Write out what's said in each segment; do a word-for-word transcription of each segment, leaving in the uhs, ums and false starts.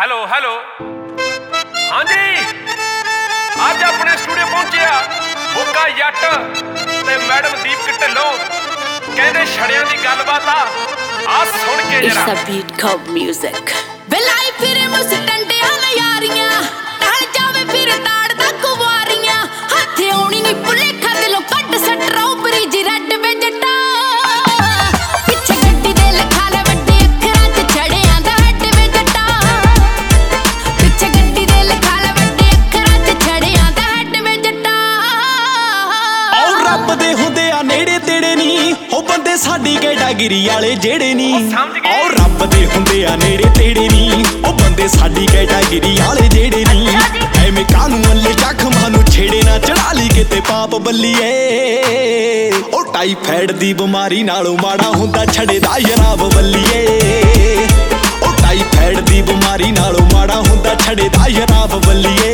hello hello ਹਾਂਜੀ ਅੱਜ ਆਪਣੇ ਸਟੂਡੀਓ ਪਹੁੰਚਿਆ ਬੋਕਾ ਜੱਟ ਤੇ ਮੈਡਮ ਦੀਪਕ ਢਿੱਲੋਂ ਕਹਿੰਦੇ ਛੜਿਆਂ ਦੀ ਗੱਲਬਾਤ ਆ ਆ ਸੁਣ ਕੇ ਜਰਾ It's a beat called music ਬਲਾਈ ਫਿਰੇ ਮੁਸਟੰਡਿਆਂ ਨਜ਼ਾਰੀਆਂ ਟਲ ਜਾਵੇ ਫਿਰ ਤਾੜ ਦਾ ਕੁਵਾਰੀਆਂ ਹੱਥ ਆਉਣੀ ਨਹੀਂ ਭੁਲੇਖਾ ਦਿਲੋਂ ਕੱਟ ਸਟ੍ਰਾਬਰੀ ਜੀ ਰੈੱਡ ਵੈਜਟਾ ਪਿੱਛੇ ਗੱਡੀ ਦੇ ਲਿਖਾ ਲੈ ਵੱਡੇ ਅੱਖਰਾਂ 'ਚ ਛੜਿਆਂ ਦਾ ਹੈਡ ਵੈਜਟਾ ਪਿੱਛੇ ਗੱਡੀ ਦੇ ਲਿਖਾ ਲੈ ਵੱਡੇ ਅੱਖਰਾਂ 'ਚ ਛੜਿਆਂ ਦਾ ਹੈਡ ਵੈਜਟਾ ਔਰ ਰੱਬ ਦੇ ਹੁੰਦੇ ਆ ਨੇੜੇ ਤੇੜੇ ਨਹੀਂ ਉਹ ਬੰਦੇ ਸਾਡੀ ਕੈਟਾਗਰੀ ਵਾਲੇ ਜਿਹੜੇ ਨਹੀਂ ਔਰ ਰੱਬ ਦੇ ਹੁੰਦੇ ਆ ਨੇੜੇ ਤੇੜੇ ਨਹੀਂ ਉਹ ਬੰਦੇ ਸਾਡੀ ਕੈਟਾਗਰੀ ਵਾਲੇ ਜਿਹੜੇ ਨਹੀਂ ਐਵੇਂ ਕਾਨੂੰ ਅੱਲੇ ਜ਼ਖਮਾਂ ਨੂੰ ਛੇੜੇ ਨਾ ਚੜਾ ਲਈ ਕਿਤੇ ਪਾਪ ਬੱਲੀਏ ਉਹ ਟਾਈਫਾਇਡ ਦੀ ਬਿਮਾਰੀ ਨਾਲੋਂ ਮਾੜਾ ਹੁੰਦਾ ਛੜੇ ਦਾ ਜਨਾਬ ਬੱਲੀਏ ਉਹ ਟਾਈਫਾਇਡ ਦੀ ਬਿਮਾਰੀ ਨਾਲੋਂ ਮਾੜਾ ਹੁੰਦਾ ਛੜੇ ਦਾ ਜਨਾਬ ਬੱਲੀਏ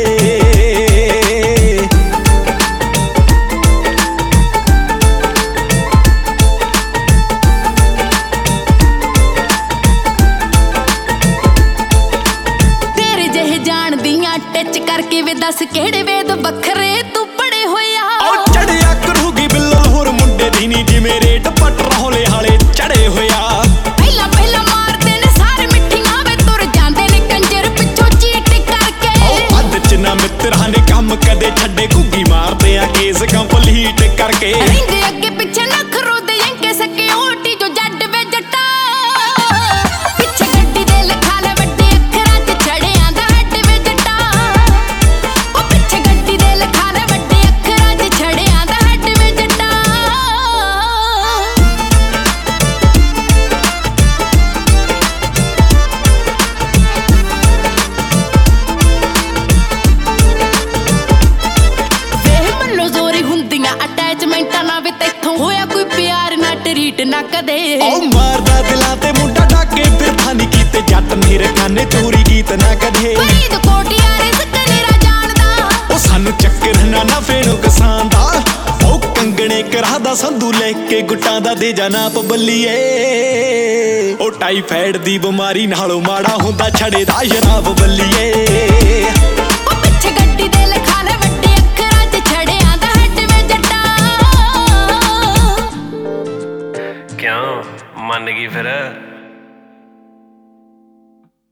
ਟੱਚ ਕਰਕੇ ਵੇ ਦੱਸ ਕਿਹੜੇ ਵੇਦ ਵੱਖਰੇ ਤੂੰ ਪੜੇ ਹੋਇਆ ਉਹ ਚੜਿਆ ਕਰੂਗੀ ਬਿੱਲਲ ਹੋਰ ਮੁੰਡੇ ਦੀ ਨੀ ਜਿਵੇਂ ਰੇਟ ਪੱਟ ਰੋਲੇ ਹਾਲੇ ਚੜੇ ਹੋਇਆ ਪਹਿਲਾਂ ਪਹਿਲਾਂ ਮਾਰਦੇ ਨੇ ਸਾਰੇ ਮਿੱਠੀਆਂ ਵੇ ਤੁਰ ਜਾਂਦੇ ਨੇ ਕੰਜਰ ਪਿੱਛੋਂ ਚੀਟ ਕਰਕੇ ਉਹ ਅੱਧ ਚ ਨਾ ਮਿੱਤਰਾਂ ਨੇ ਕੰਮ ਕਦੇ ਛੱਡੇ ਘੁੱਗੀ ਮਾਰਦੇ ਆ ਕੇਸ ਕੰਪਲੀਟ ਕਰਕੇ ਰਹਿੰਦੇ ਅੱਗੇ ਪਿੱਛੇ ਨਖਰੋ ਦੇ ਯੰਕੇ ਸਕੇ ਓਟੀ ਜੋ ਜੱਟ ਵੇ ਜੱਟਾ ਪਿੱਛੇ ਗੱਡੀ ਦੇ ਲਿਖਾ ਲੈ ਵੱਡੇ ਅੱਖਰਾਂ 'ਚ ਛੜਿਆਂ ਦਾ ਹੈਡ ਵੇ ਜੱਟਾ ਉਹ ਪਿੱਛੇ ਗੱਡੀ ਦੇ ਲਿਖਾ ਲੈ ਵੱਡੇ ਅੱਖਰਾਂ 'ਚ ਛੜਿਆਂ ਦਾ ਹੈਡ ਵੇ ਜੱਟਾ ਵੇਹ ਮੱਲੋ ਜ਼ੋਰੀ ਹੁੰਦੀਆਂ ਅਟੈਚਮੈਂਟਾਂ ਨਾ ਵੇ ਤੈਥੋਂ ਹੋਇਆ ਕੋਈ ਪਿਆਰ ਨਾ ਟਰੀਟ ਨਾ ਕਦੇ ਉਹ ਮਾਰਦਾ ਦਿਲਾਂ ਤੇ ਮੁੰਡਾ ਡਾਕੇ ਫਿਰਦਾ ਨੀ ਕੀਤੇ ਜੱਟ ਮੇਰੇ ਖਾਨੇ ਚੋਰੀ ਗੀਤ ਨਾ ਕਦੇ ਫਰੀਦ ਕੋਟਿਆ ਰਿਜ਼ਕ ਨੀਰਾ ਜਾਣਦਾ ਉਹ ਸਾਨੂੰ ਚੱਕਰ ਨਾ ਨਾ ਫੇਰੋ ਕਿਸਾਨ ਦਾ ਉਹ ਕੰਗਣੇ ਕਰਾਦਾ ਸੰਧੂ ਲੈ ਕੇ ਗੁੱਟਾਂ ਦਾ ਦੇ ਜਾਣਾ ਪਬੱਲੀਏ ਉਹ ਟਾਈਫਾਇਡ ਦੀ ਬਿਮਾਰੀ ਨਾਲੋਂ ਮਾੜਾ ਹੁੰਦਾ ਛੜੇ ਦਾ ਸ਼ਰਾਬ ਬੱਲੀਏ